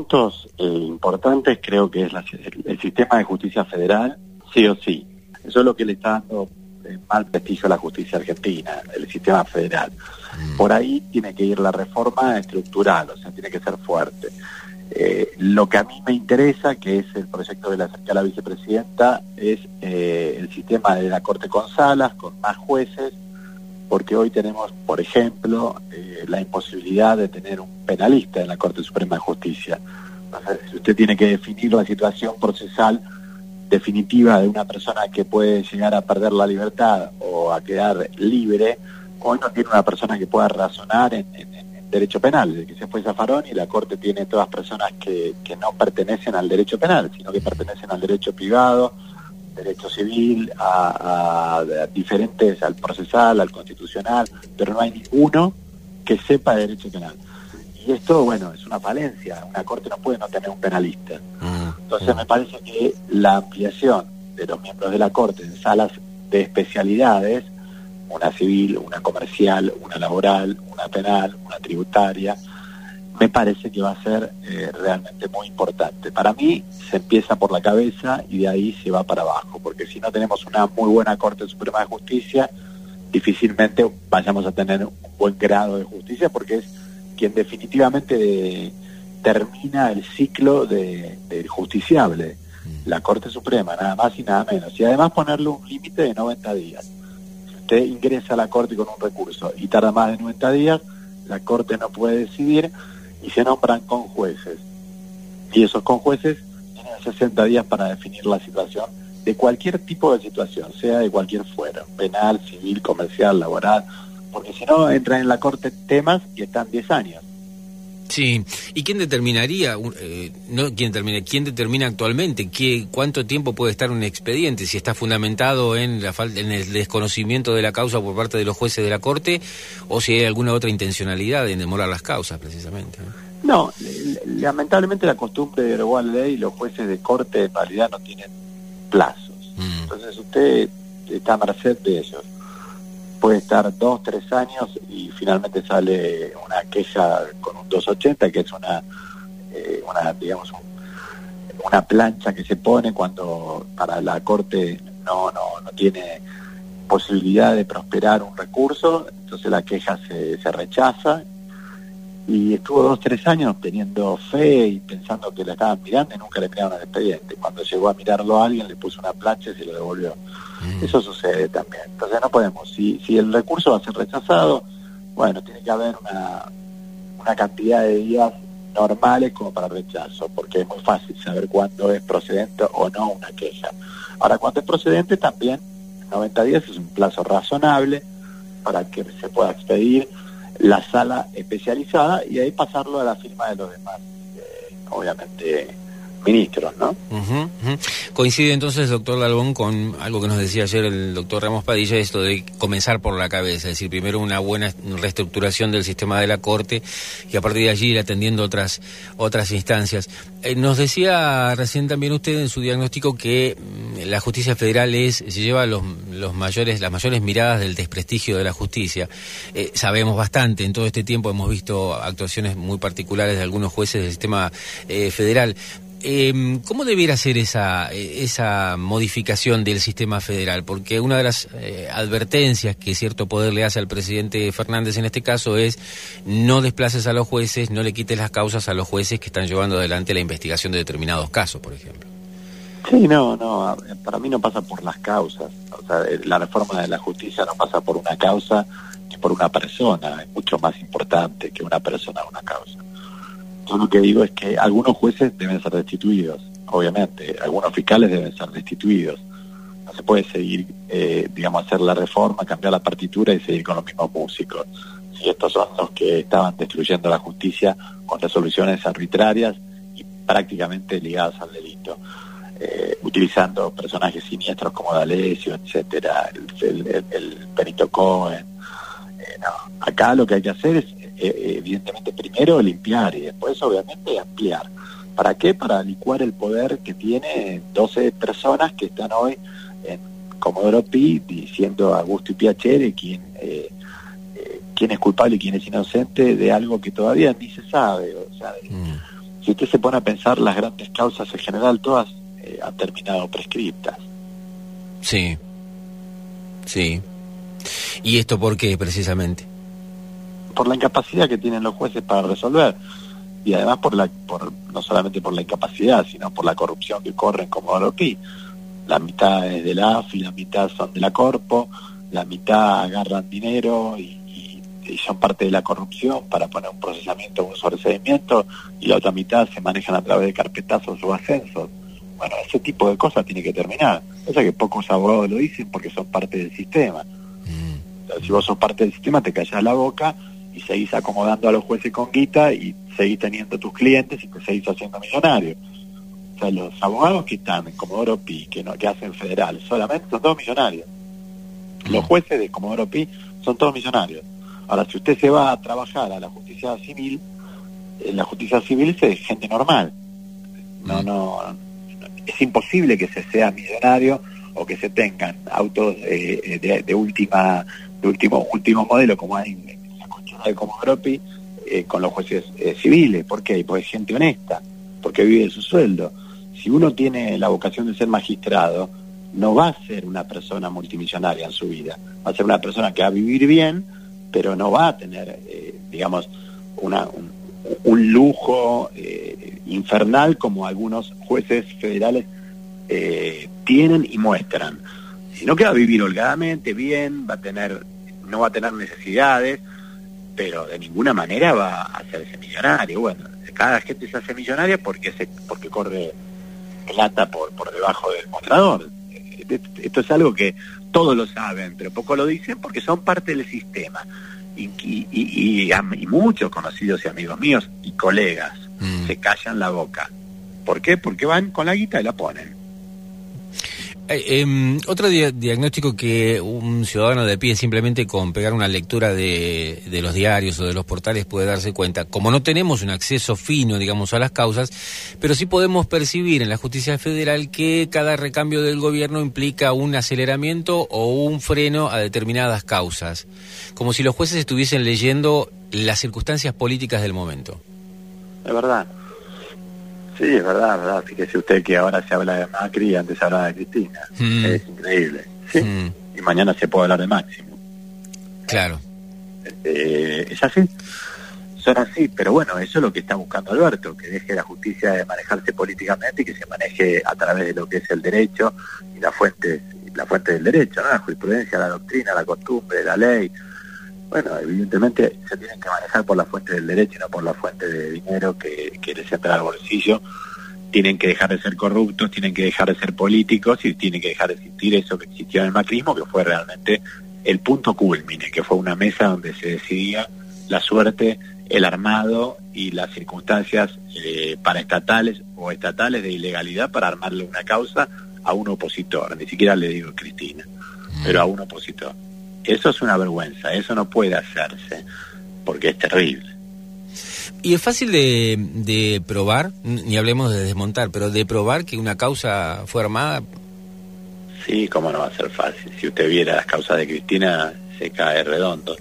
puntos importantes creo que es el sistema de justicia federal, sí o sí. Eso es lo que le está dando mal prestigio a la justicia argentina, el sistema federal. Por ahí tiene que ir la reforma estructural, o sea, tiene que ser fuerte. Lo que a mí me interesa, que es el proyecto de la acerca a la vicepresidenta, es el sistema de la Corte con salas, con más jueces, porque hoy tenemos, por ejemplo, la imposibilidad de tener un penalista en la Corte Suprema de Justicia. Entonces, si usted tiene que definir la situación procesal definitiva de una persona que puede llegar a perder la libertad o a quedar libre, hoy no tiene una persona que pueda razonar en derecho penal, de que se fue Zaffaroni y la Corte tiene todas personas que no pertenecen al derecho penal, sino que pertenecen al derecho privado, derecho civil, a diferentes, al procesal, al constitucional, pero no hay ninguno que sepa de derecho penal. Y esto, bueno, es una falencia, una Corte no puede no tener un penalista. Entonces me parece que la ampliación de los miembros de la Corte en salas de especialidades, una civil, una comercial, una laboral, una penal, una tributaria, me parece que va a ser realmente muy importante. Para mí se empieza por la cabeza y de ahí se va para abajo, porque si no tenemos una muy buena Corte Suprema de Justicia, difícilmente vayamos a tener un buen grado de justicia, porque es quien definitivamente termina el ciclo del justiciable, la Corte Suprema, nada más y nada menos. Y además ponerle un límite de 90 días. Usted ingresa a la Corte con un recurso y tarda más de 90 días, la Corte no puede decidir y se nombran conjueces. Y esos conjueces tienen 60 días para definir la situación de cualquier tipo de situación, sea de cualquier fuero, penal, civil, comercial, laboral, porque si no entran en la Corte temas y están 10 años. Sí, ¿y quién determinaría, quién determina actualmente cuánto tiempo puede estar un expediente, si está fundamentado en el desconocimiento de la causa por parte de los jueces de la Corte, o si hay alguna otra intencionalidad en demorar las causas, precisamente? No, lamentablemente la costumbre de derogar la ley, los jueces de Corte en realidad no tienen plazos. Entonces usted está a merced de ellos. Puede estar 2, 3 años y finalmente sale una queja con un 280, que es una plancha que se pone cuando para la Corte no tiene posibilidad de prosperar un recurso, entonces la queja se rechaza, y estuvo 2, 3 años teniendo fe y pensando que la estaban mirando y nunca le miraron el expediente. Cuando llegó a mirarlo a alguien, le puso una plancha y se lo devolvió. Eso sucede también. Entonces no podemos, si el recurso va a ser rechazado, bueno, tiene que haber una cantidad de días normales como para rechazo, porque es muy fácil saber cuándo es procedente o no una queja. Ahora, cuando es procedente también, 90 días es un plazo razonable para que se pueda expedir la sala especializada y ahí pasarlo a la firma de los demás, obviamente, ministros, ¿no? Coincide entonces, doctor Dalbón, con algo que nos decía ayer el doctor Ramos Padilla, esto de comenzar por la cabeza, es decir, primero una buena reestructuración del sistema de la Corte y a partir de allí ir atendiendo otras instancias. Nos decía recién también usted en su diagnóstico que la justicia federal se lleva las mayores miradas del desprestigio de la justicia. Sabemos bastante, en todo este tiempo hemos visto actuaciones muy particulares de algunos jueces del sistema federal. ¿Cómo debiera ser esa modificación del sistema federal? Porque una de las advertencias que cierto poder le hace al presidente Fernández en este caso es: no desplaces a los jueces, no le quites las causas a los jueces que están llevando adelante la investigación de determinados casos, por ejemplo. Sí, no, para mí no pasa por las causas. O sea, la reforma de la justicia no pasa por una causa ni por una persona. Es mucho más importante que una persona o una causa. Yo lo que digo es que algunos jueces deben ser destituidos, obviamente, algunos fiscales deben ser destituidos. No se puede seguir, hacer la reforma, cambiar la partitura y seguir con los mismos músicos. Si estos son los que estaban destruyendo la justicia con resoluciones arbitrarias y prácticamente ligadas al delito, utilizando personajes siniestros como D'Alessio, etcétera, el perito Cohen. Acá lo que hay que hacer es evidentemente primero limpiar y después obviamente ampliar. ¿Para qué? Para licuar el poder que tiene 12 personas que están hoy en Comodoro Pi diciendo a gusto y piacere quién es culpable y quién es inocente de algo que todavía ni se sabe. O sea, Si usted se pone a pensar, las grandes causas en general, todas han terminado prescriptas. Sí. Sí. ¿Y esto por qué, precisamente? Por la incapacidad que tienen los jueces para resolver. Y además no solamente por la incapacidad, sino por la corrupción que corre en Comodoro Pi. La mitad es de la AFI, la mitad son de la Corpo, la mitad agarran dinero y son parte de la corrupción para poner un procesamiento o un sobreseimiento, y la otra mitad se manejan a través de carpetazos o ascensos. Bueno, ese tipo de cosas tiene que terminar. O sea que pocos abogados lo dicen porque son parte del sistema. Entonces, si vos sos parte del sistema, te callás la boca y seguís acomodando a los jueces con guita y seguís teniendo tus clientes y te seguís haciendo millonario. O sea, los abogados que están en Comodoro Pi, que hacen federal, solamente son todos millonarios. Los jueces de Comodoro Pi son todos millonarios. Ahora, si usted se va a trabajar a la justicia civil, en la justicia civil es gente normal. No, es imposible que se sea millonario o que se tengan autos de último modelo, como hay en la conchada de Comodoro Pi, con los jueces civiles. ¿Por qué? Porque es gente honesta, porque vive de su sueldo. Si uno tiene la vocación de ser magistrado, no va a ser una persona multimillonaria en su vida. Va a ser una persona que va a vivir bien, pero no va a tener, digamos, un lujo infernal como algunos jueces federales tienen y muestran, sino que va a vivir holgadamente, bien, no va a tener necesidades, pero de ninguna manera va a hacerse millonario. Bueno, cada gente se hace millonaria porque corre plata por debajo del mostrador. Esto es algo que todos lo saben, pero pocos lo dicen porque son parte del sistema. Y muchos conocidos y amigos míos y colegas se callan la boca. ¿Por qué? Porque van con la guita y la ponen. Otro diagnóstico que un ciudadano de pie, simplemente con pegar una lectura de los diarios o de los portales, puede darse cuenta. Como no tenemos un acceso fino, digamos, a las causas, pero sí podemos percibir en la justicia federal que cada recambio del gobierno implica un aceleramiento o un freno a determinadas causas, como si los jueces estuviesen leyendo las circunstancias políticas del momento. Es verdad. Sí, es verdad. Fíjese usted que ahora se habla de Macri y antes se hablaba de Cristina. Es increíble. ¿Sí? Y mañana se puede hablar de Máximo. Claro. Es así. Son así, pero bueno, eso es lo que está buscando Alberto, que deje la justicia de manejarse políticamente y que se maneje a través de lo que es el derecho y la fuente del derecho, ¿no? La jurisprudencia, la doctrina, la costumbre, la ley. Bueno, evidentemente se tienen que manejar por la fuente del derecho y no por la fuente de dinero que les entra al bolsillo. Tienen que dejar de ser corruptos, tienen que dejar de ser políticos y tiene que dejar de existir eso que existió en el macrismo, que fue realmente el punto culmine, que fue una mesa donde se decidía la suerte, el armado y las circunstancias paraestatales o estatales de ilegalidad para armarle una causa a un opositor. Ni siquiera le digo Cristina, pero a un opositor. Eso es una vergüenza, eso no puede hacerse, porque es terrible. Y es fácil de probar, ni hablemos de desmontar, pero de probar que una causa fue armada. Sí, cómo no va a ser fácil. Si usted viera las causas de Cristina, se cae redondo.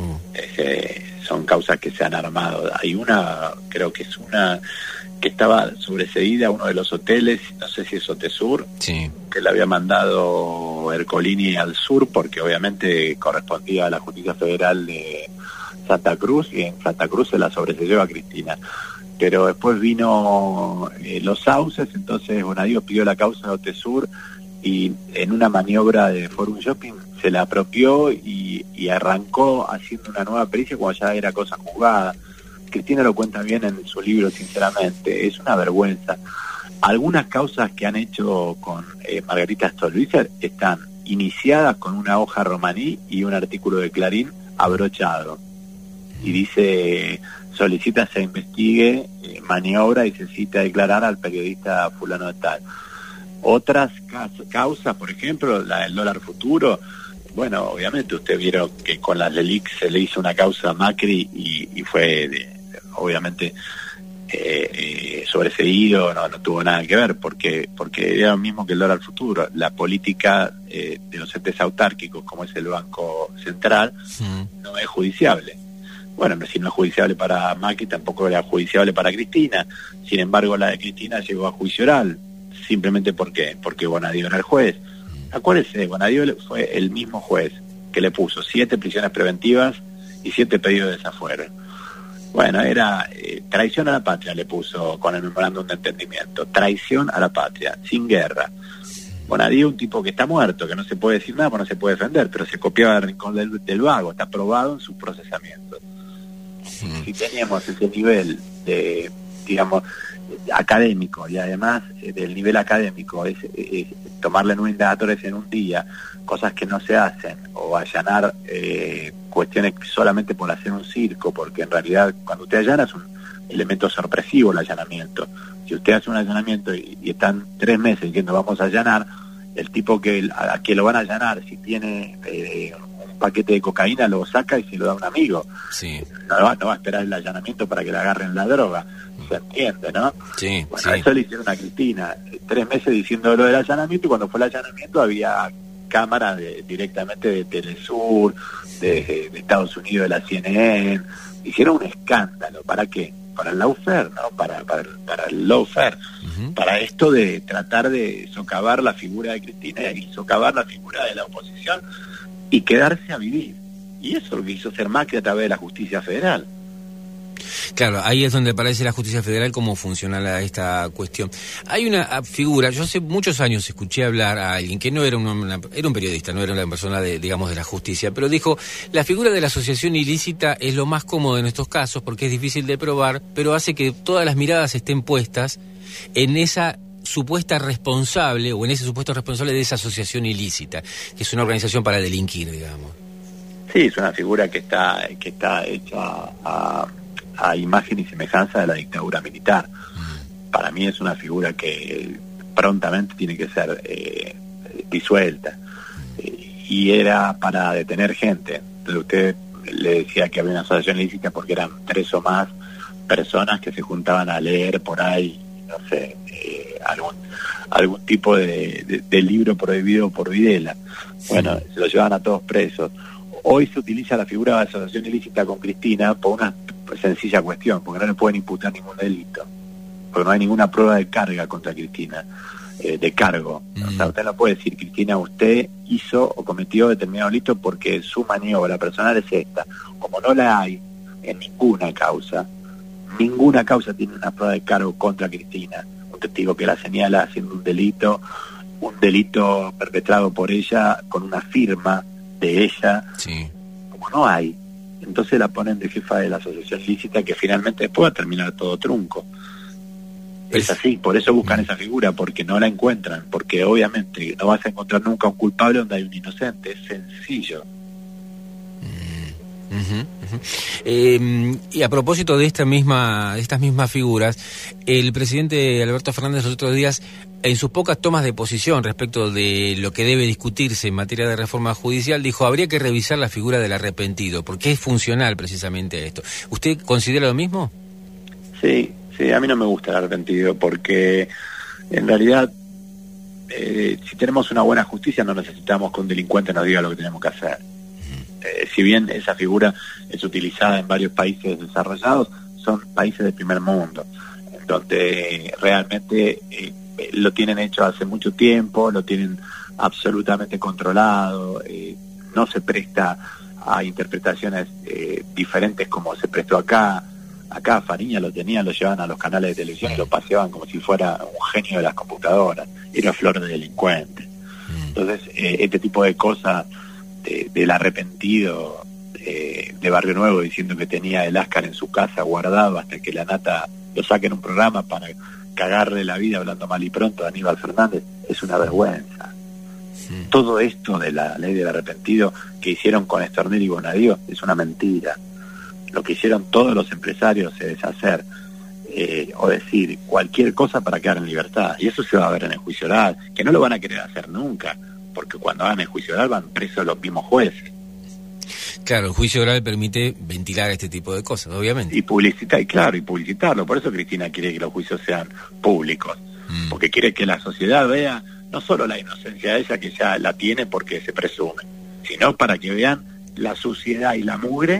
Son causas que se han armado. Hay una, creo que es una que estaba sobreseída a uno de los hoteles, no sé si es Otesur, sí, que le había mandado Ercolini al sur porque obviamente correspondía a la Justicia Federal de Santa Cruz, y en Santa Cruz se la sobreseyó a Cristina. Pero después vino los sauces, entonces Bonadío pidió la causa de Otesur y en una maniobra de Forum Shopping se la apropió y arrancó haciendo una nueva pericia cuando ya era cosa juzgada. Cristina lo cuenta bien en su libro, sinceramente, es una vergüenza. Algunas causas que han hecho con Margarita Stolbizer están iniciadas con una hoja romaní y un artículo de Clarín abrochado. Y dice, solicita se investigue maniobra y se cita a declarar al periodista fulano de tal. Otras causas, por ejemplo, la del dólar futuro, bueno, obviamente usted vieron que con las LELIC se le hizo una causa a Macri y fue obviamente sobreseído, no tuvo nada que ver, porque era lo mismo que el dólar futuro. La política de los entes autárquicos, como es el Banco Central, no es judiciable. Bueno, si no es judiciable para Macri, tampoco era judiciable para Cristina. Sin embargo, la de Cristina llegó a juicio oral, simplemente porque Bonadío era el juez. Acuérdese, Bonadío fue el mismo juez que le puso 7 prisiones preventivas y 7 pedidos de desafuero. Bueno, era traición a la patria, le puso con el memorándum de entendimiento. Traición a la patria, sin guerra. Bonadío, un tipo que está muerto, que no se puede decir nada, porque no se puede defender, pero se copiaba del rincón del vago, está probado en su procesamiento. Si teníamos ese nivel de, digamos, académico, y además del nivel académico, es tomarle 9 indagatorias en un día, cosas que no se hacen, o allanar cuestiones solamente por hacer un circo, porque en realidad cuando usted allana es un elemento sorpresivo el allanamiento. Si usted hace un allanamiento y están 3 meses diciendo vamos a allanar, el tipo a que lo van a allanar, si tiene un paquete de cocaína, lo saca y se lo da a un amigo. Sí. No va a esperar el allanamiento para que le agarren la droga. Se entiende, ¿no? Sí, bueno, sí. Eso le hicieron a Cristina. 3 meses diciendo lo del allanamiento, y cuando fue el allanamiento había cámaras directamente de Telesur, de Estados Unidos, de la CNN. Hicieron un escándalo. ¿Para qué? Para el lawfare, ¿no? Para el lawfare. Para esto de tratar de socavar la figura de Cristina y socavar la figura de la oposición y quedarse a vivir. Y eso es lo que hizo ser Macri a través de la justicia federal. Claro, ahí es donde aparece la justicia federal, cómo funciona esta cuestión. Hay una figura, yo hace muchos años escuché hablar a alguien que no era era un periodista, no era una persona de la justicia, pero dijo, la figura de la asociación ilícita es lo más cómodo en estos casos porque es difícil de probar, pero hace que todas las miradas estén puestas en esa supuesta responsable o en ese supuesto responsable de esa asociación ilícita, que es una organización para delinquir, digamos. Sí, es una figura que está hecha a imagen y semejanza de la dictadura militar. Para mí es una figura que prontamente tiene que ser disuelta. Y era para detener gente. Entonces usted le decía que había una asociación ilícita porque eran 3 o más personas que se juntaban a leer por ahí, no sé, algún tipo de libro prohibido por Videla. Bueno, se lo llevaban a todos presos. Hoy se utiliza la figura de asociación ilícita con Cristina por una sencilla cuestión, porque no le pueden imputar ningún delito, porque no hay ninguna prueba de carga contra Cristina, de cargo. O sea, usted no puede decir, Cristina, usted hizo o cometió determinado delito porque su maniobra personal es esta. Como no la hay en ninguna causa tiene una prueba de cargo contra Cristina, un testigo que la señala haciendo un delito perpetrado por ella con una firma de ella. Sí. Como no hay, entonces la ponen de jefa de la asociación ilícita, que finalmente después va a terminar todo trunco. Es así, por eso buscan esa figura, porque no la encuentran, porque obviamente no vas a encontrar nunca un culpable donde hay un inocente, es sencillo. Y a propósito de estas mismas figuras, el presidente Alberto Fernández los otros días, en sus pocas tomas de posición respecto de lo que debe discutirse en materia de reforma judicial, dijo, habría que revisar la figura del arrepentido, porque es funcional precisamente a esto. ¿Usted considera lo mismo? Sí, a mí no me gusta el arrepentido, porque en realidad si tenemos una buena justicia no necesitamos que un delincuente nos diga lo que tenemos que hacer. Si bien esa figura es utilizada en varios países desarrollados, son países del primer mundo, donde realmente lo tienen hecho hace mucho tiempo, lo tienen absolutamente controlado, no se presta a interpretaciones diferentes como se prestó acá. Acá Fariña lo llevaban a los canales de televisión y lo paseaban como si fuera un genio de las computadoras, era flor de delincuente. Entonces, este tipo de cosas del arrepentido de Barrio Nuevo diciendo que tenía el Ascar en su casa guardado hasta que la Nata lo saque en un programa para cagarle la vida hablando mal y pronto a Aníbal Fernández, es una vergüenza. Todo esto de la ley del arrepentido que hicieron con Stornelli y Bonadío es una mentira. Lo que hicieron todos los empresarios es hacer o decir cualquier cosa para quedar en libertad, y eso se va a ver en el juicio oral, que no lo van a querer hacer nunca, porque cuando hagan el juicio oral van presos los mismos jueces. Claro, el juicio oral permite ventilar este tipo de cosas, obviamente. Y publicitarlo. Por eso Cristina quiere que los juicios sean públicos, porque quiere que la sociedad vea no solo la inocencia de ella, que ya la tiene porque se presume, sino para que vean la suciedad y la mugre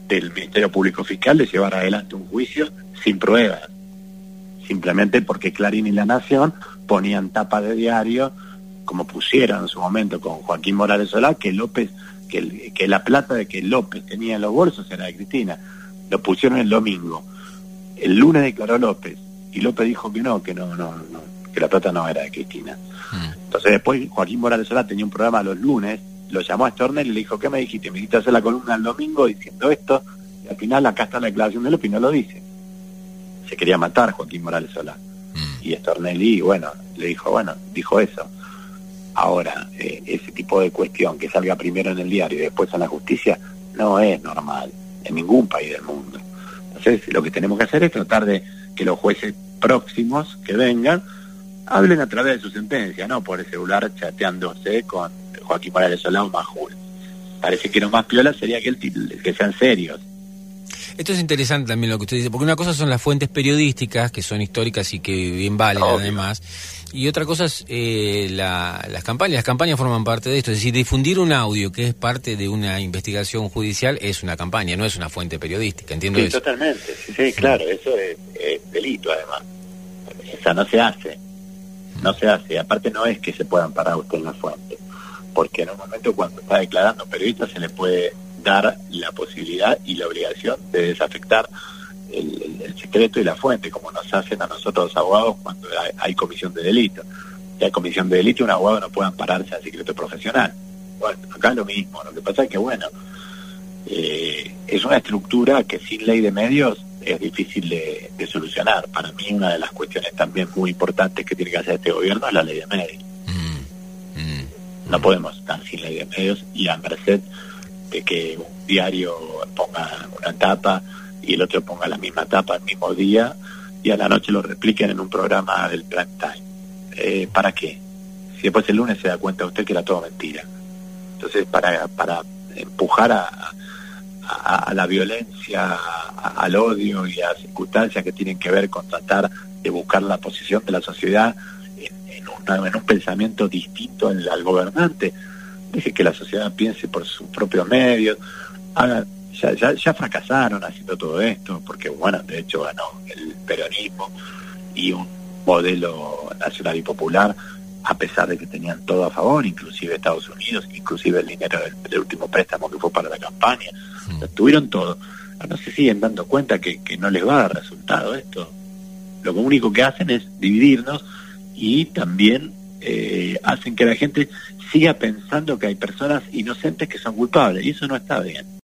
del Ministerio Público Fiscal de llevar adelante un juicio sin pruebas, simplemente porque Clarín y La Nación ponían tapa de diario, como pusieron en su momento con Joaquín Morales Solá, que López, que la plata de que López tenía en los bolsos era de Cristina. Lo pusieron el domingo. El lunes declaró López, y López dijo que no, que la plata no era de Cristina. Entonces después Joaquín Morales Solá tenía un programa los lunes, lo llamó a Stornell y le dijo, ¿qué me dijiste? Me dijiste hacer la columna el domingo diciendo esto, y al final acá está la declaración de López y no lo dice. Se quería matar Joaquín Morales Solá. Y Stornelli, bueno, le dijo, bueno, dijo eso. Ahora, ese tipo de cuestión que salga primero en el diario y después en la justicia, no es normal en ningún país del mundo. Entonces, lo que tenemos que hacer es tratar de que los jueces próximos que vengan hablen a través de su sentencia, no por el celular chateándose con Joaquín Morales Solá o Majul. Parece que lo más piola sería que sean serios. Esto es interesante también lo que usted dice, porque una cosa son las fuentes periodísticas, que son históricas y que bien valen además, y otra cosa es las campañas. Las campañas forman parte de esto, es decir, difundir un audio que es parte de una investigación judicial es una campaña, no es una fuente periodística, ¿entiendo eso? Totalmente, sí, claro, eso es delito además. O sea, no se hace, aparte no es que se puedan parar usted en la fuente, porque en un momento cuando está declarando periodista se le puede dar la posibilidad y la obligación de desafectar el secreto y la fuente, como nos hacen a nosotros los abogados cuando hay comisión de delito. Si hay comisión de delito, un abogado no puede ampararse al secreto profesional. Bueno, acá es lo mismo. Lo que pasa es que, bueno, es una estructura que sin ley de medios es difícil de solucionar. Para mí una de las cuestiones también muy importantes que tiene que hacer este gobierno es la ley de medios. No podemos estar sin ley de medios y a merced de que un diario ponga una tapa y el otro ponga la misma tapa el mismo día y a la noche lo repliquen en un programa del prime time. ¿Para qué? Si después el lunes se da cuenta usted que era todo mentira. Entonces, para empujar a la violencia, al odio y a circunstancias que tienen que ver con tratar de buscar la posición de la sociedad en un pensamiento distinto al gobernante, deje que la sociedad piense por sus propios medios. Ya fracasaron haciendo todo esto, porque bueno, de hecho ganó el peronismo y un modelo nacional y popular, a pesar de que tenían todo a favor, inclusive Estados Unidos, inclusive el dinero del último préstamo que fue para la campaña. Tuvieron todo. No se siguen dando cuenta que no les va a dar resultado esto. Lo único que hacen es dividirnos y también hacen que la gente siga pensando que hay personas inocentes que son culpables, y eso no está bien.